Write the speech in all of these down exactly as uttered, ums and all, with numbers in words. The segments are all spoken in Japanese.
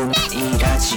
ラジ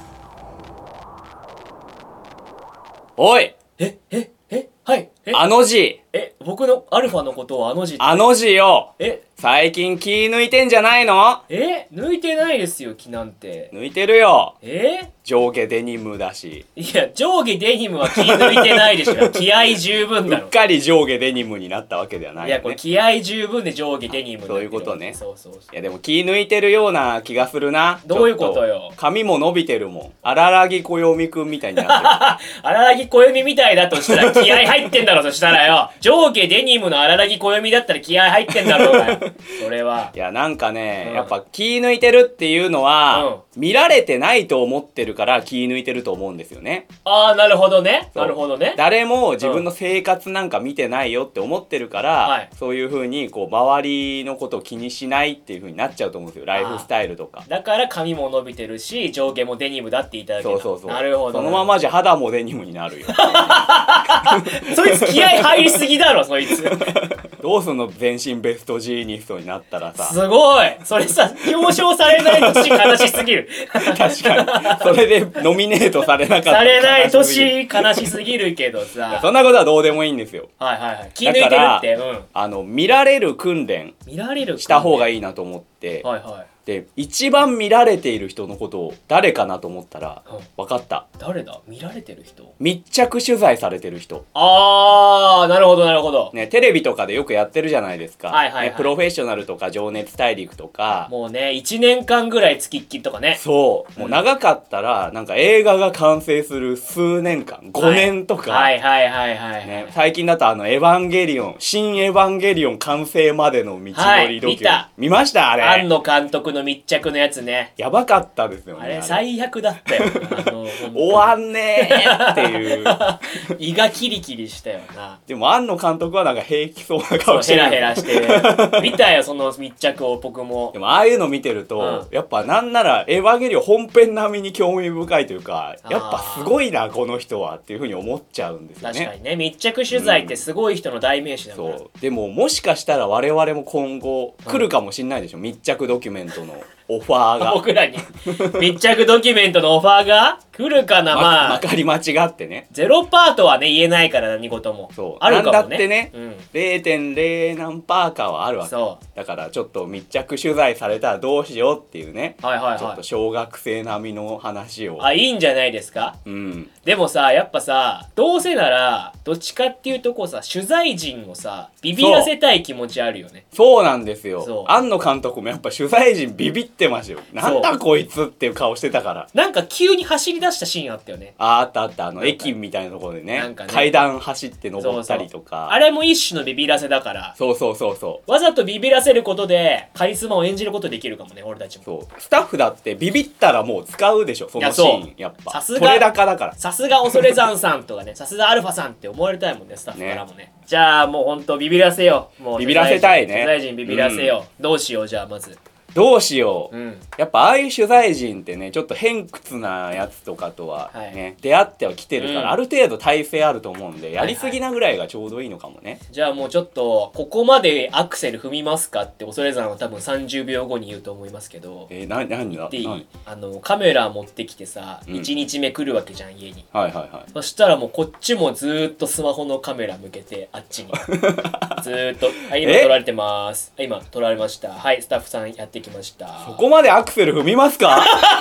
オ。 おい、 え、え、え、はい。え、 あの字、 え、僕のアルファのことをあの字って。 あの字よ。 え、 最近気抜いてんじゃないの？ え、抜いてないですよ、気なんて。 抜いてるよ。 え上下デニムだし。 いや、上下デニムは気抜いてないでしょ。気合十分だろ。 うっかり上下デニムになったわけではないいや、これよね。 気合十分で上下デニムになってるそういうことねそうそうそう。 いやでも気抜いてるような気がするな。 どういうことよちょっ髪も伸びてるもん。荒らぎこよみくんみたいになってる。 荒木小読みたいだとしたら気合入ってんだろ、そしたらよ。上下デニムの荒木小読みだったら気合入ってんだろうがよ。それは。 いやなんかね、 うんやっぱ気抜いてるっていうのは、見られてないと思ってるから気抜いてると思うんですよね。 ああ、なるほどね。 そうなるほどね。 誰も自分の生活なんか見てないよって思ってるから、 はいそういう風にこう周りのことを気にしないっていう風になっちゃうと思うんですよ。ライフスタイルとか。 だから髪も伸びてるし、上下もデニムだって言いただけそうそうそう。 なるほど。 そのままじゃ肌もデニムになるよ。 そいつ気合入りすぎだろ、そいつ。 どうすんの全身ベストジーニストになったらさ。 すごい。それさ、表彰されない年悲しすぎる。 確かに。それでノミネートされなかったらされない悲しすぎる。 年悲しすぎるけどさ。 そんなことはどうでもいいんですよ。 はいはいはい。気抜いてるって。うん。 あの、見られる訓練見られるした方がい。 いいなと思って、 はいはい。 で、一番見られている人のことを誰かなと思ったら、 うん分かった。 誰だ？見られてる人？ 密着取材されてる人。 あー、なるほどなるほど。 ね、テレビとかでよくやってるじゃないですか。 はいはいはいね、プロフェッショナルとか情熱大陸とか。 もうね、いちねんかんぐらい付きっきりとかね。 そう。もう長かったら、なんか映画が完成する数年間、ごねんとか。 はいはいはいはいはい。 ね、最近だとあの、エヴァンゲリオン、新エヴァンゲリオン完成までの道のりドキュ、 はい見た見ましたあれ。 庵野監督の密着のやつね。 やばかったですよね。 あれ最悪だったよ。あの、 終わんねーっていう。 胃がキリキリしたよな。 でも庵野監督はなんか平気そうなそう顔してる。 ヘラヘラして見たよ、その密着を僕もで。もああいうの見てると、 うやっぱなんならエヴァンゲリオン本編並みに興味深いというか、やっぱすごいなこの人はっていうふうに思っちゃうんですよね。 確かにね、密着取材ってすごい人の代名詞だから、 そう。でももしかしたら我々も今後来るかもしんないでしょ、密着ドキュメントのオファーが。 僕らに密着ドキュメントのオファーが来るかな。 ま、 まあまかり間違ってね。 ゼロパートはね言えないから何事もそう。 あるかもね。 なんだってね、 うん、 れいてんれい 何パーかはあるわけ。 そだからちょっと密着取材されたらどうしようっていうね。 うはいはいちょっとはい。 小学生並みの話を。 あ、いいんじゃないですか。 うん。 でもさ、やっぱさ、どうせならどっちかっていうとこうさ、取材陣をさビビらせたい気持ちあるよね。 そうなんですよ。 そう庵野監督もやっぱ取材陣ビビってましたよ。なんだこいつっていう顔してたから。 なんか急に走り出したシーンあったよね。 あ、あったあった。あの、 なんか駅みたいなところでねなんかね階段走って登ったりとか。 そうそうあれも一種のビビらせだから、 そうそうそうそう。 わざとビビらせることでカリスマを演じることできるかもね、俺たちも。 そう。スタッフだってビビったらもう使うでしょ、そのシーン。 いやそうやっぱ。 さすが取れ高だから。 さすが恐山さんとかね、さすがアルファさんって思われたいもんね、スタッフからもね。じゃあもうほんとビビらせよう。もうビビらせたいね取材陣ビビらせよう。どうしよう、じゃあまず。 どうしよう。 うん。 やっぱああいう取材陣ってね、ちょっと偏屈なやつとかとはね、 はい出会ってはきてるから、 うんある程度耐性あると思うんで、やりすぎなぐらいがちょうどいいのかもね。 じゃあもうちょっと、ここまでアクセル踏みますかって恐山は多分さんじゅうびょうごに言うと思いますけど。 えー、な、何だでいい何あの、カメラ持ってきてさ、 うんいちにちめ来るわけじゃん、家に。 はいはいはい。 そしたらもうこっちもずーっとスマホのカメラ向けて、あっちに。ずーっと、はい、今え撮られてまーす。はい、今撮られました。はい、スタッフさんやってきました。 ここまでアクセル踏みますか？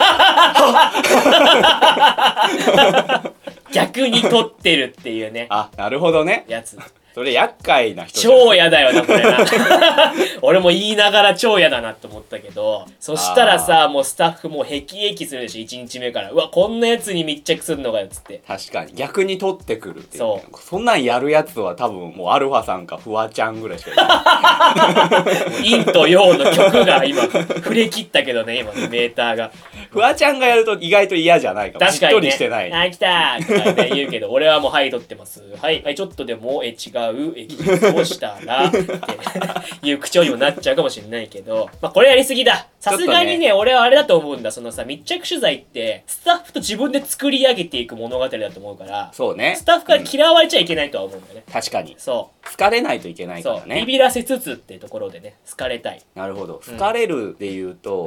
逆に撮ってるっていうね、 あ、なるほどね。 やつ。 それ厄介な人じゃん。 超嫌だよな、これな。俺も言いながら超嫌だなって思ったけど、そしたらさ、もうスタッフもうへきへきするでしょ、いちにちめから。うわ、こんなやつに密着するのかよ、つって。 確かに。逆に取ってくるっていうね。 そそんなんやるやつは多分もうアルファさんかフワちゃんぐらいしかいない。 陰と陽の曲が今、触れ切ったけどね、今ね、メーターが。 フワちゃんがやると意外と嫌じゃないかも。 確かに、ね。 しっとりしてない。 あ、来たーとかね、言うけど、俺はもう、はい、撮ってます。はい、はい、ちょっとでも、え、違う、え、技術をしたら、っていう口調にもなっちゃうかもしれないけど、まあ、これやりすぎだ。さすがにね、 ね俺はあれだと思うんだ。そのさ、密着取材って、スタッフと自分で作り上げていく物語だと思うから、 そうね。 スタッフから嫌われちゃいけないとは思うんだよね。 確かに。 そ好かれないといけなう。そう。ビいからね。 ビらせつつってところでね、好かれたい。 なるほど。好かれるで言うと、 うん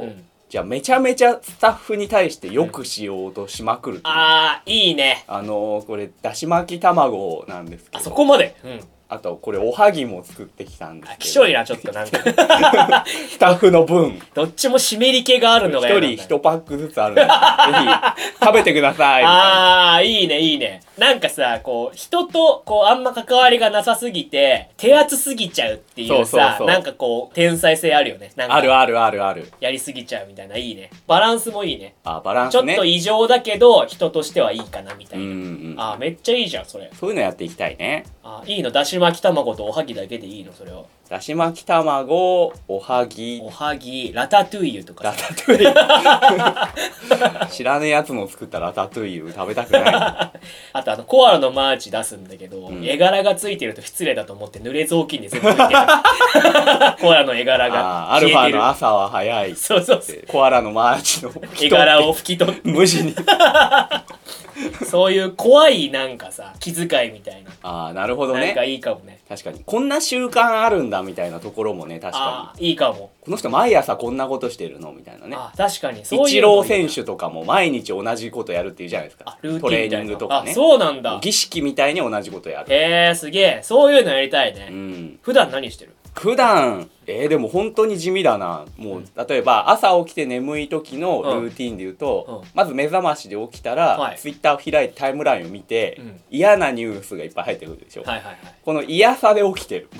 じゃあめちゃめちゃスタッフに対してよくしようとしまくるっていう、 あーいいね。 あのー、これだし巻き卵なんですけど、 あそこまで。うん。 あとこれおはぎも作ってきたんですあ、 けど、 きしょいなちょっとなんかスタッフの分どっちも湿り気があるのが一嫌なんだ人一パックずつあるのでぜひ食べてくださいみたいな。 あーいいねいいね。なんかさこう人とこうあんま関わりがなさすぎて手厚すぎちゃうっていうさ、 そうそうそうなんかこう天才性あるよね。なんかあるあるあるある。 やりすぎちゃうみたいな。いいね。バランスもいいね。 あ、バランちょスね。 っと異常だけど人としてはいいかなみたいな。 うんうん、 あーめっちゃいいじゃんそれ。 そういうのやっていきたいね。 あいいの。だし巻き卵とおはぎだけでいいのそれは。 だし巻き卵、おはぎ、 おはぎラタトゥイユとかラさ。 タトゥイユ知らねえやつの作ったラタトゥイユ食べたくない。 あとあのコアラのマーチ出すんだけど、 うん絵柄がついてると失礼だと思って濡れ雑巾で全部拭いてるコアラの絵柄があーアルフ消えてる。 ァの朝は早いっそうそうそう。 てコアラのマーチの絵柄を拭き取って無地に。 そういう怖いなんかさ気遣いみたいな、 ああ、なるほどなんかね。 いいかもね。 確かにこんな習慣あるんだみたいなところもね、確かあいいかも。 にこの人毎朝こんなことしてるのみたいなね。 あ確かにそうイチいうのもいいなロー選手とかも毎日同じことやるっていうじゃないですかあ。ルーティントレーみたいなニングとかね。 あそうなんだ。 儀式みたいに同じことやる。 へえすげえ。そういうのやりたいね、 うん。 普段何してる？ 普段えー、でも本当に地味だな。もう、 うん例えば朝起きて眠い時のルーティンで言うと、 うんうんまず目覚ましで起きたら、 はいツイッターを開いてタイムラインを見て、 うん嫌なニュースがいっぱい入ってくるでしょ、 はいはいはい。 この嫌さで起きてる。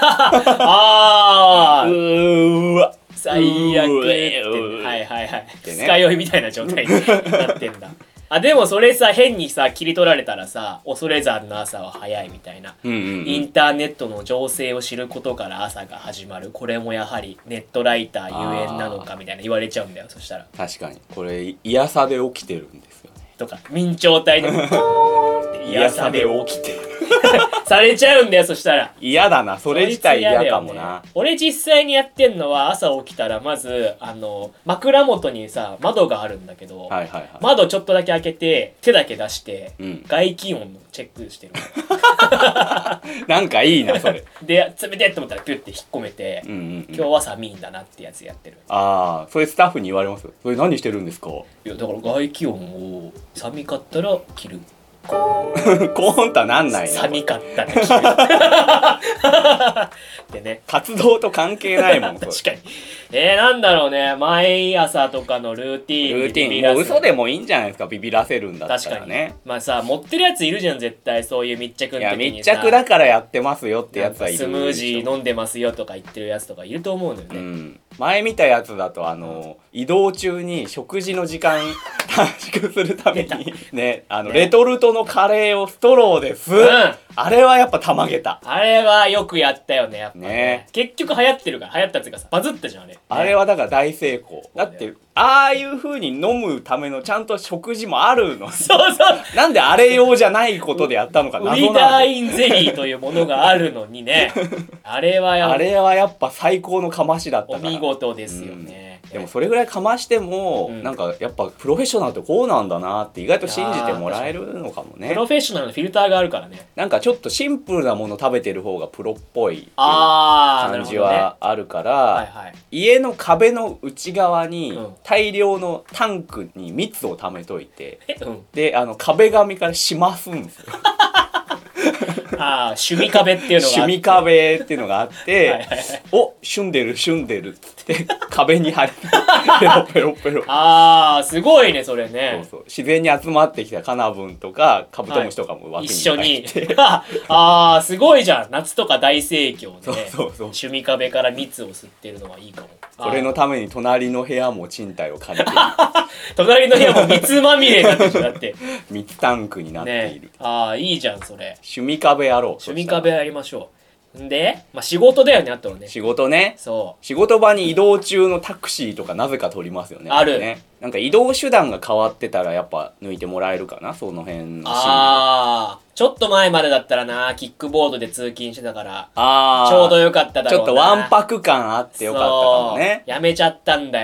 あうーーわ最悪うってーうーはいはいはいてね二日酔いみたいな状態になってんだあでもそれさ変にさ切り取られたらさ恐山の朝は早いみたいな、 うんうんうんインターネットの情勢を知ることから朝が始まる、これもやはりネットライターゆえんなのかみたいな言われちゃうんだよ。そしたら確かにこれ嫌さで起きてるんですよね。 とか明朝体でポーンって嫌さで起きてる。 されちゃうんだよ。そしたら嫌だな、それ自体嫌かもな。 ね、俺実際にやってんのは朝起きたらまずあの枕元にさ窓があるんだけど、 はいはいはい。 窓ちょっとだけ開けて手だけ出して、 うん、 外気温のチェックしてるなんかいいなそれ。 で冷てって思ったらピュッて引っ込めて、 うんうんうん、 今日は寒いんだなってやつやってる。 ああ、それスタッフに言われます。それ何してるんですか？ いやだから外気温を寒かったら着るコーンとはなんないの。 寒かったら着るでね、 活動と関係ないもん。 確かに。えー、なんだろうね、毎朝とかのルーティーンルーティンもう嘘でもいいんじゃないですか、ビビらせるんだった確からにね。 まあさ持ってるやついるじゃん絶対。そういう密着のいや時にさ密着だからやってますよってやつはいる。 スムージー飲んでますよとか言ってるやつとかいると思うのよね、 うん、前見たやつだとあの、うん、移動中に食事の時間短縮するためにね、あの、ね、レトルトのカレーをストローです、うん、あれはやっぱたまげた。 あれはよくやったよねやっぱ ね, ね結局流行ってるから流行ったっていうかさバズったじゃんあれ、ね、 あれはだから大成功だってああいう風に飲むためのちゃんと食事もあるの。 そうそうなんであれ用じゃないことでやったのか謎なの。 ウィダーインゼリーというものがあるのにねあれはやあれはやっぱ最高のかましだったから。 お見事ですよね、 うん、でもそれぐらいかましても、 うん、 なんかやっぱプロフェッショナルってこうなんだなって意外と信じてもらえるのかもね。 プロフェッショナルのフィルターがあるからね。 なんかちょっとシンプルなもの食べてる方がプロっぽい感じはあるから、 はいはい、 家の壁の内側にうん大量のタンクに蜜を溜めといて、 うん、 であの壁紙からしますんですよ。 ああ趣味壁っていうのがあって趣味壁っていうのがあってはいはい、はい、 おしゅんでるしゅんでるって壁に貼りペロペロペロ。 ああすごいねそれね。 そうそう自然に集まってきたカナブンとかカブトムシとかも枠に一緒に入ってああすごいじゃん。夏とか大盛況で、ね、 そうそうそう趣味壁から蜜を吸ってるのはいいかも。 それのために隣の部屋も賃貸を借りている。 隣の部屋も蜜まみれになってるじゃんだって蜜タンクになっている、 ね、ああいいじゃんそれ。 趣味壁やろう。 趣味壁やりましょう。んで、まあ、仕事だよねあとはね。 仕事ね。 そう仕事場に移動中のタクシーとかなぜか取りますよね。 あるね。なんか移動手段が変わってたらやっぱ抜いてもらえるかな、その辺のシーン。 ああちょっと前までだったらなキックボードで通勤してたからあちょうどよかっただろうな。 ちょっとわんぱく感あってよかったかもね。 やめちゃったんだよ。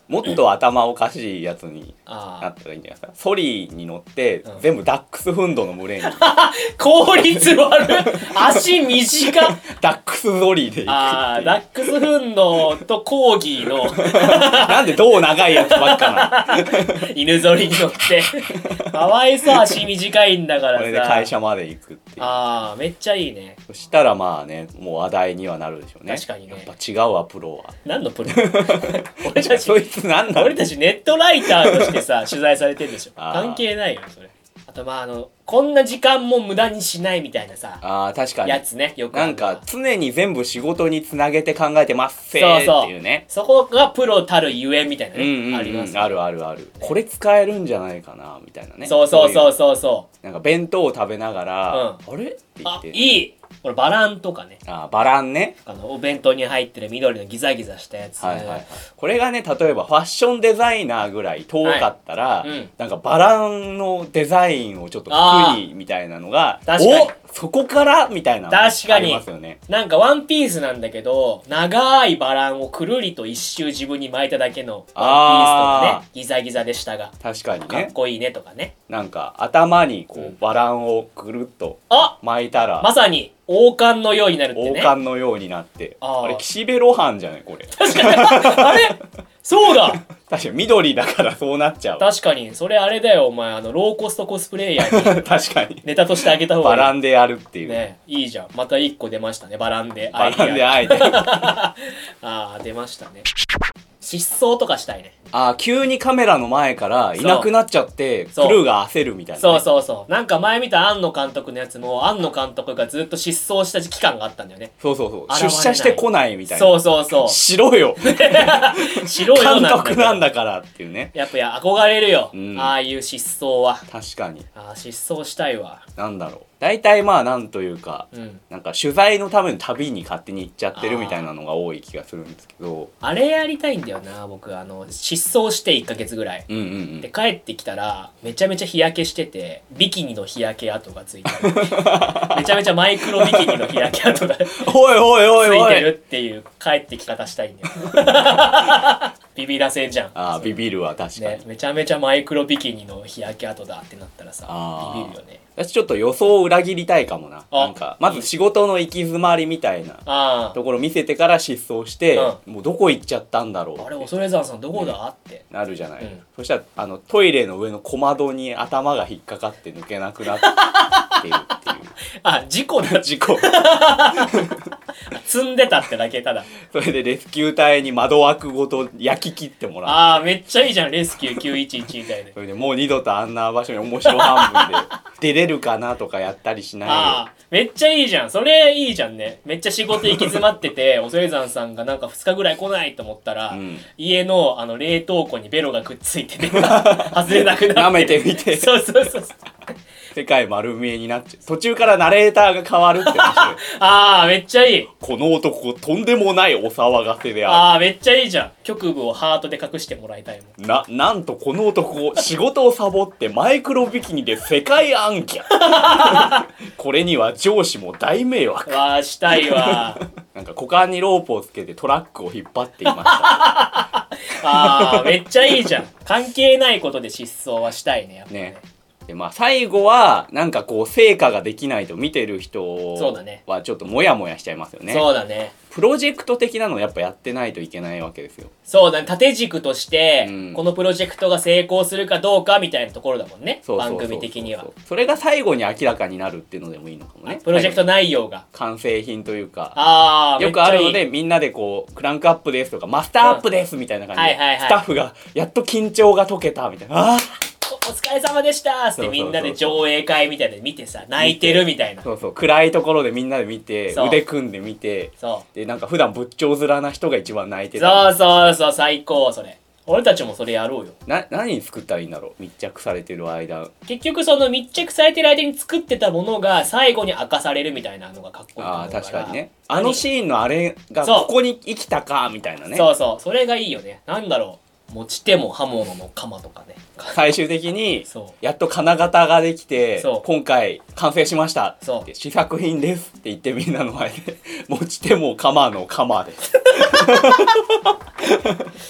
もっと頭おかしいやつにあなったらいいんじゃないですか。ソリに乗って、 うん全部ダックスフンドの群れに効率悪い足短っダックスソリで行くあーっていう。 ダックスフンドとコーギーのなんで胴長いやつばっかなの。 犬ぞりに乗ってかわいそう足短いんだからさ。 これで会社まで行くっていう。 あーめっちゃいいね。 そしたらまあね、もう話題にはなるでしょうね。 確かにねやっぱ違うわプロは。 何のプロ俺たちそいつなんなの。 俺たちネットライターとしてさ取材されてるでしょ。 あー関係ないよそれ。あとまああのこんな時間も無駄にしないみたいなさああ確かに。 やつねよくあるなんか常に全部仕事につなげて考えてますせーそうそうっていうね。 そこがプロたるゆえんみたいなね、 うんうんうん、 あります、ね、 あるあるある。これ使えるんじゃないかなみたいなね。 そうそうそううそうそいうなんか弁当を食べながら、あれってうあ言って。 いいこれバランとかねあーバランね。 あのお弁当に入ってる緑のギザギザしたやつ、 はいはいはい、これがね例えばファッションデザイナーぐらい遠かったら、 はいうんなんかバランのデザインをちょっと作りみたいなのが確かにおそこからみたいなのが確かにありますよね。 なんかワンピースなんだけど長いバランをくるりと一周自分に巻いただけのワンピースとかねギザギザでしたが確かにかっね。 こいいねとかねなんか頭にこう、 うんバランをくるっとあ巻いたら、 まさに王冠のようになるって王ね冠のようになってあーあれ岸辺露伴じゃないこれ。 確かにあれそうだ確かに緑だからそうなっちゃう。 確かにそれあれだよお前あのローコストコスプレイヤーに確かにネタとしてあげた方がいいバランでやるっていう、 ねいいじゃんまた一個出ましたねバランでバランでアあえてああ出ましたね失踪とかしたいねあー急にカメラの前からいなくなっちゃってクそうルーが焦るみたいなね、 そうそうそうなんか前見た庵野監督のやつも庵野監督がずっと失踪した期間があったんだよねそうそうそう現れない出社してこないみたいな。 そうそうそうしろよ白いよう監なんだけど督なんだからっていうね。 やっぱや憧れるよ、 うんああいう失踪は確かにああ失踪したいわなんだろう大体まあなんというか、 うんなんか取材のための旅に勝手に行っちゃってるみたいなのが多い気がするんですけど。 あれやりたいんだよな僕あの失踪していっかげつぐらいうんうんうんで帰ってきたらめちゃめちゃ日焼けしててビキニの日焼け跡がついてるめちゃめちゃマイクロビキニの日焼け跡がつおいおいおいおいいてるっていう帰ってき方したいんだよビビらせんじゃんあービビるわ確かに、 ね、めちゃめちゃマイクロビキニの日焼け跡だってなったらさあービビるよね私ちょっと予想を裏切りたいかもな。 あなんかまず仕事の行き詰まりみたいなあところ見せてから失踪して、 うもうどこ行っちゃったんだろうってああれ恐山さんどこだ、ってなるじゃない、 うんそしたらあのトイレの上の小窓に頭が引っかかって抜けなくなっているっていうあ事故だ事故積んでたってだけただそれでレスキュー隊に窓枠ごと焼き切ってもらう。 ああめっちゃいいじゃんレスキューきゅういちいちみたいでそれでもう二度とあんな場所に面白半分で出れるかなとかやったりしないよ。 ああめっちゃいいじゃんそれいいじゃんねめっちゃ仕事行き詰まってて恐山さんがなんかふつかぐらい来ないと思ったら、 うん家のあの冷凍庫にベロがくっついてて外れなくなって舐めてみてそうそうそうそう世界丸見えになっちゃう。途中からナレーターが変わるって面白い。 ああめっちゃいいこの男とんでもないお騒がせであああめっちゃいいじゃん局部をハートで隠してもらいたいもんる。な、なんとこの男仕事をサボってマイクロビキニで世界暗記これには上司も大迷惑。 わあしたいわなんか股間にロープをつけてトラックを引っ張っていました。 ああめっちゃいいじゃん関係ないことで失踪はしたいねやっぱねね。でまあ最後はなんかこう成果ができないと見てる人そうだねはちょっとモヤモヤしちゃいますよね。 そうだねプロジェクト的なのをやっぱやってないといけないわけですよ。 そうだね縦軸として、 うんこのプロジェクトが成功するかどうかみたいなところだもんねそうそうそうそう番組的にはそれが最後に明らかになるっていうのでもいいのかもね。 プロジェクト内容が完成品というかああよくあるのめっちゃいいでみんなでこうクランクアップですとかマスターアップですみたいな感じではいはいはいスタッフがやっと緊張が解けたみたいなあーおお疲れ様でしたっつってそうそうそうそうみんなで上映会みたいで見てさ泣いてるみたいなそうそう暗いところでみんなで見てそう腕組んで見てそうでなんか普段仏頂面な人が一番泣いてた。 そうそうそう最高それ俺たちもそれやろうよな何作ったらいいんだろう密着されてる間。 結局その密着されてる間に作ってたものが最後に明かされるみたいなのがかっこいいと思ああうから確かにねあのシーンのあれがそうここに生きたかみたいなね。 そうそうそれがいいよねなんだろう持ち手も刃物の鎌とかね最終的にそうやっと金型ができてそう今回完成しましたそうって試作品ですって言ってみんなの前で持ち手も鎌の鎌ですで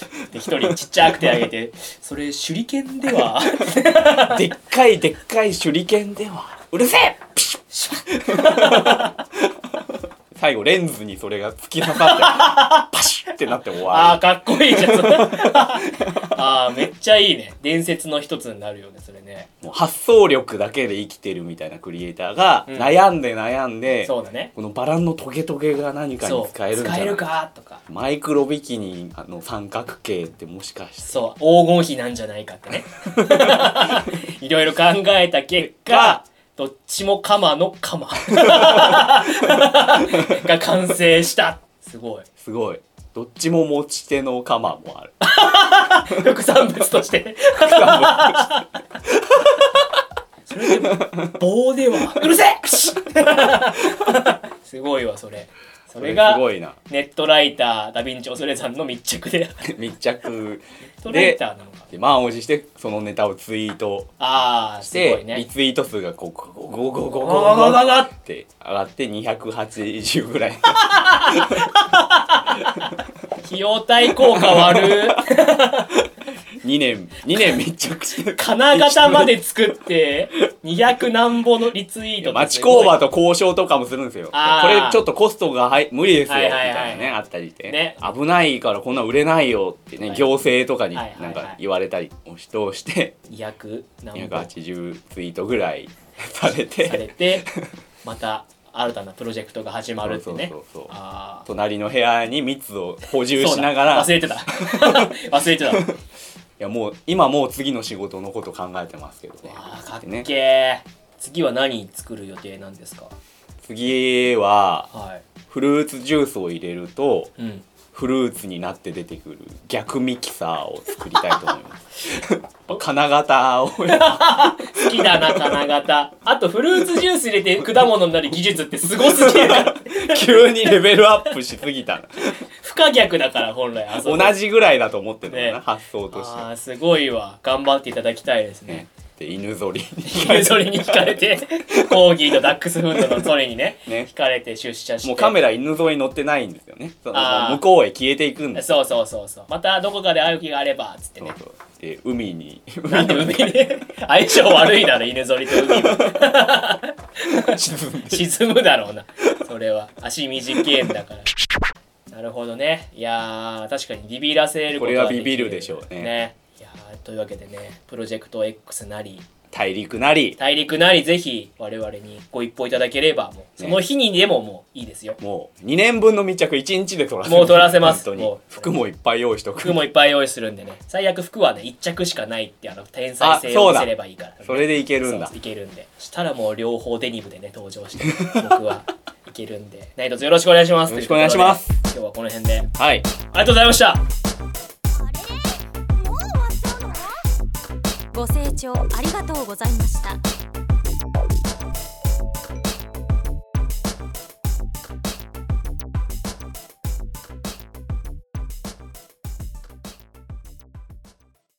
一人ちっちゃく手挙げてそれ手裏剣ではでっかいでっかい手裏剣ではうるせえピシッ最後レンズにそれが突き刺さってパシッってなって終わあーかっこいいじゃんあーめっちゃいいね。伝説の一つになるよねそれね。 るもう発想力だけで生きてるみたいなクリエイターがうん悩んで悩んで、 そうだね。 このバランのトゲトゲが何かにそう使えるんじゃない使えるかとか、 マイクロビキニあの三角形ってもしかしてそう黄金比なんじゃないかってねいろいろ考えた結果どっちもカマのカマが完成した。すごいすごいどっちも持ち手の鎌もある副産物としてそれでも棒ではうるせえすごいわそれ。それがすごいなネットライターダヴィンチ恐山の密着で密着ネットライでターなのか。 で満を持してそのネタをツイートああして、 すごいね。 リツイート数がこうゴゴゴゴゴゴゴゴゴゴゴゴゴって上がってにひゃくはちじゅうぐらい費用対効果悪にねんにねん密着して金型まで作ってにひゃくなんぼのリツイートって町すごい工場と交渉とかもするんですよ。こあーれちょっとコストがはい無理ですよみはいはいはいたいなねあったりして、 ね危ないからこんなん売れないよってね、 はい行政とかにはいはいはないんか言われたりをし通してにひゃくなんぼにひゃくはちじゅうツイートぐらいされてされてまた新たなプロジェクトが始まるってね。 そうそうそうそうあー隣の部屋に蜜を補充そうだしながら忘れてた忘れてたわいやもう今もう次の仕事のこと考えてますけどね。 あーかっけねー。次は何作る予定なんですか。 次ははフルーツジュースを入れるとい。うんフルーツになって出てくる逆ミキサーを作りたいと思います金型を好きだな金型。あとフルーツジュース入れて果物になる技術ってすごすぎるから急にレベルアップしすぎたな不可逆だから本来あそこ同じぐらいだと思ってるのかな、 ね発想としてあーすごいわ。頑張っていただきたいですねね。で犬ぞりに犬ぞりに惹かれてコーギーとダックスフンドのそれにねね惹かれて出社してもうカメラ犬ぞり乗ってないんですよね。そのあー向こうへ消えていくんですよ。 そうそうそうそう。またどこかで会う気があればつってね。 そうそうで海になんで海に相性悪いだろ犬ぞりと海は沈んで沈むだろうなそれは足短いんだからなるほどね。いやー確かにビビらせることこれはできビビるでしょうねいやーというわけでねプロジェクト X なり大陸なり大陸なりぜひ我々にご一報いただければもうその日にでももういいですよ。 もうにねんぶんの密着いちにちで撮らせるもう撮らせます本当にもう服もいっぱい用意しとく服もいっぱい用意するんでね。最悪服はねいっ着しかないってあの天才性を見せればいいから、 それでいけるんだそういけるんでしたらもう両方デニムでね登場して僕はいけるんで何卒よろしくお願いします。 よろしくお願いしますということで今日はこの辺であはいりがとうございました。 あれもう終わっちゃうの？ご清聴ありがとうございました。